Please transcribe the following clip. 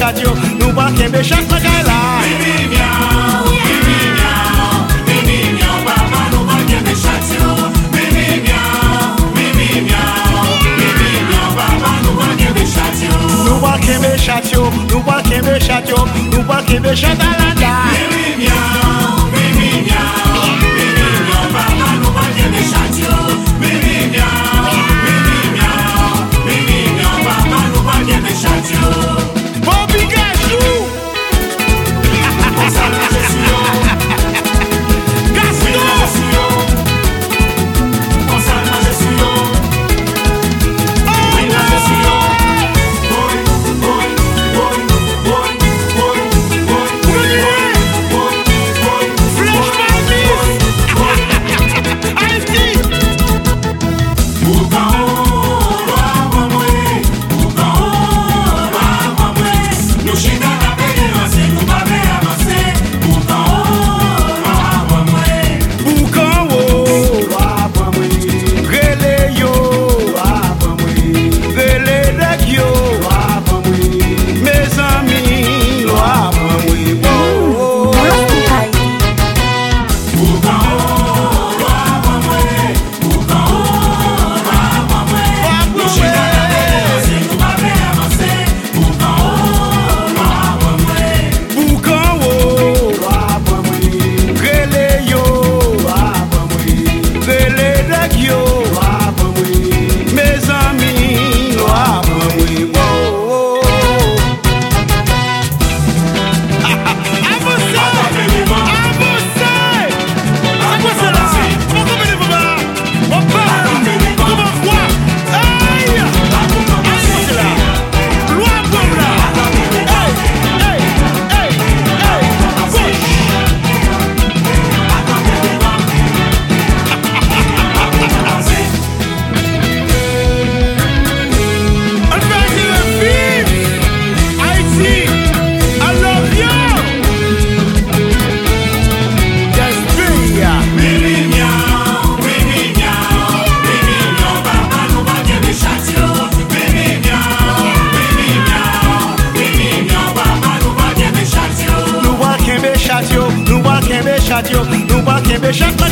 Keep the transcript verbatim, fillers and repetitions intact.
chat yo, nous pas kembe chat la gaila. Mimi miau, mimi miau, mimi miau, papa nous pas kembe chat yo. Mimi miau, mimi miau, mimi miau, papa nous pas kembe chat yo. Nous pas kembe chat yo, nous pas kembe chat yo, nous pas kembe chat la gaila. Mimi miau, mimi miau, mimi miau, papa nous pas kembe chat yo. Mimi miau, mimi miau, mimi miau, papa nous pas kembe chat yo. Bobby Gachou. Nous pas kembe chat yo, nous pas kembe chat